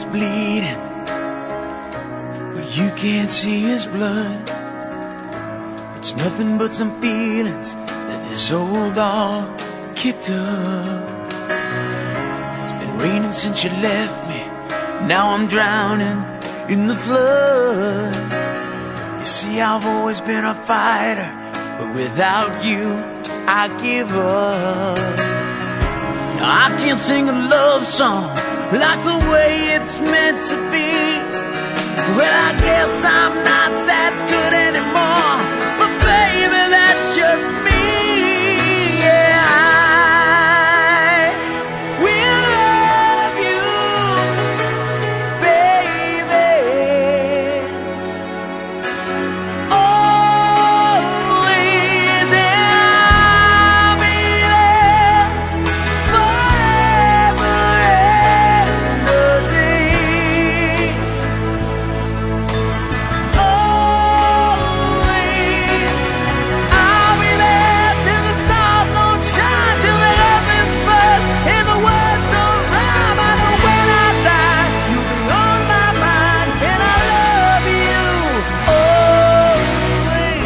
bleeding, but you can't see his blood. It's nothing but some feelings that this old dog kicked up. It's been raining since you left me, now I'm drowning in the flood. You see, I've always been a fighter, but without you, I give up. Now I can't sing a love song like the way it's meant to be. Well, I guess I'm not that good anymore, but baby, that's just me. Yeah, I will love you, baby, always, and I'll be there forever and a day. Always, I'll be there till the stars don't shine, till the heavens burst and the words don't rhyme. I know when I die, you'll be on my mind, and I love you always.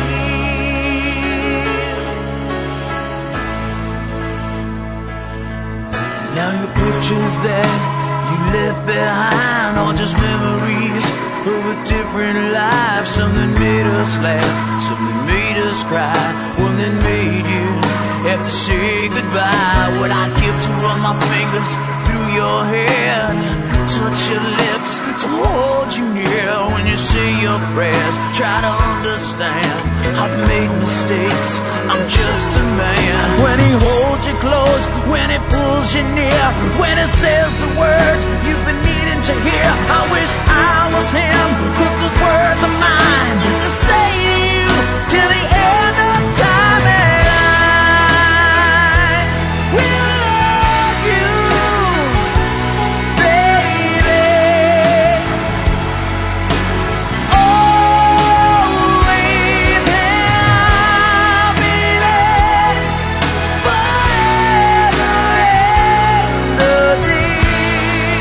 Now your pictures that you left behind are just memories of a different life. Something made us laugh, something made us cry, one that made you have to say goodbye. What I'd give to run my fingers through your hair, touch your lips, to hold you near. When you say your prayers, try to understand, I've made mistakes, I'm just a man. When he holds you close, when he pulls you near, when he says the words you've been needing to hear, I wish I was him, but those words are mine to say to you till the end of time. And I will love you, baby, always, and I'll be there forever and a day.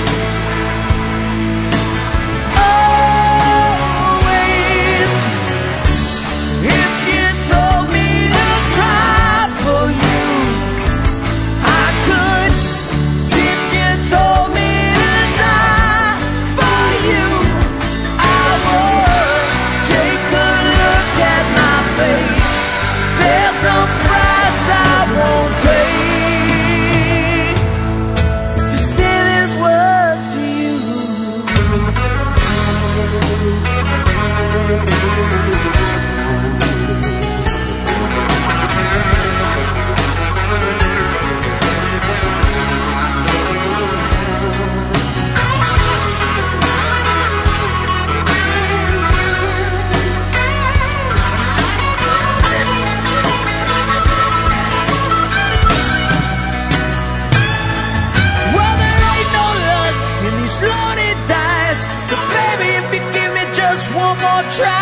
Always, if you told me to cry for you, I could. If you told me to die for you, I would. Take a look at my face, there's no price I won't pay to say these words to you. Well, there ain't no luck in these lonely dice, but baby, if you give me just one more try,